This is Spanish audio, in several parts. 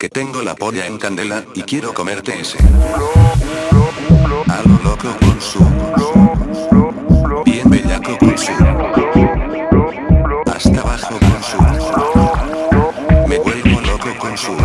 Que tengo la polla en candela y quiero comerte ese. A lo loco con su. Bien bellaco con su. Hasta abajo con su. Me vuelvo loco con su.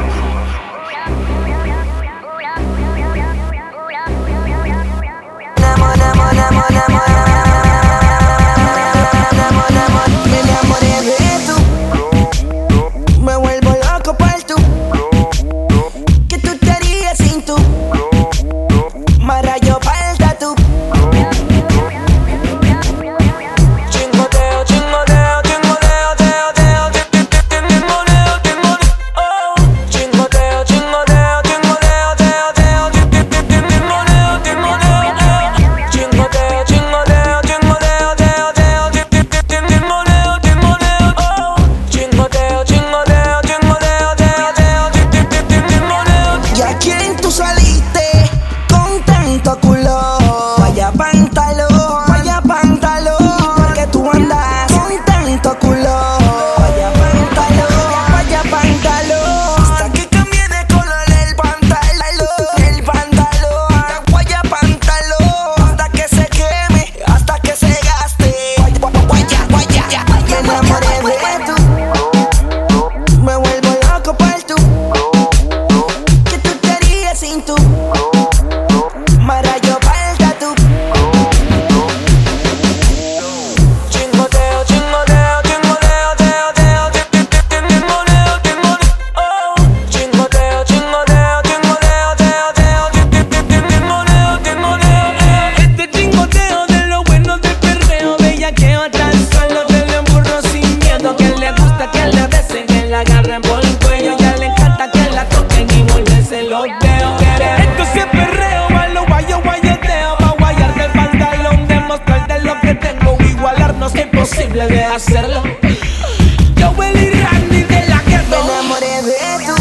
Esto siempre es reo, a lo guayoteo, pa' guayarte el pantalón, demostrarte lo que tengo, igualarnos es imposible de hacerlo. Yo Willy Randy de la que me enamoré de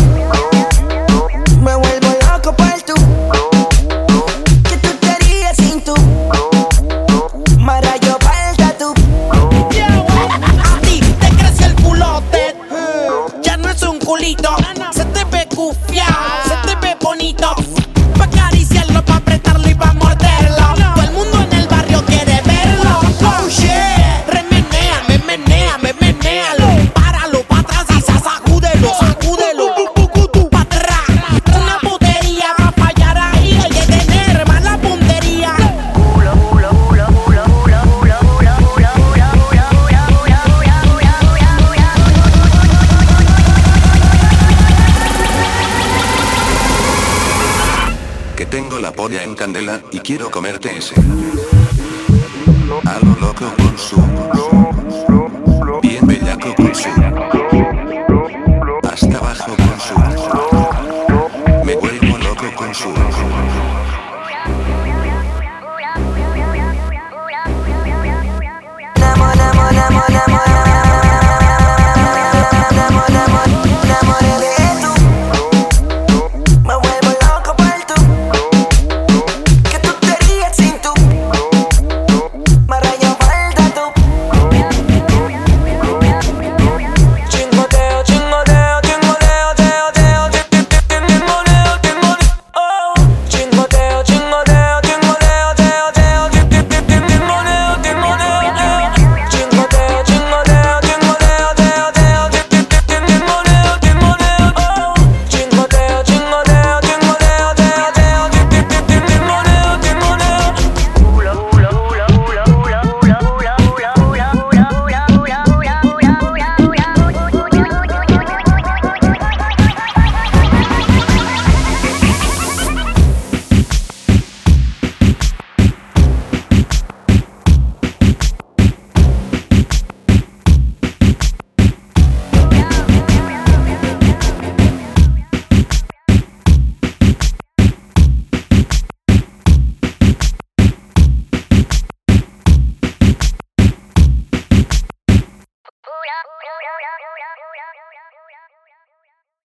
tú, me vuelvo loco por tú. ¿Qué tú te harías sin tú? Marayo falta tú. A ti te crece el culote, ya no es un culito, se te ve cufiao, se te ve bonito. Pa' acariciarlo, pa' apretarlo y pa' morderlo. Todo el mundo en el barrio quiere verlo. Oh shit, remenéame, menéalo. Páralo pa' atrás y sacúdelo. Pa' atrás. Una putería pa' fallar ahí, hay que tener mala puntería. Que tengo la polla en candela y quiero comerte ese. A lo loco con su. Bien bellaco con su.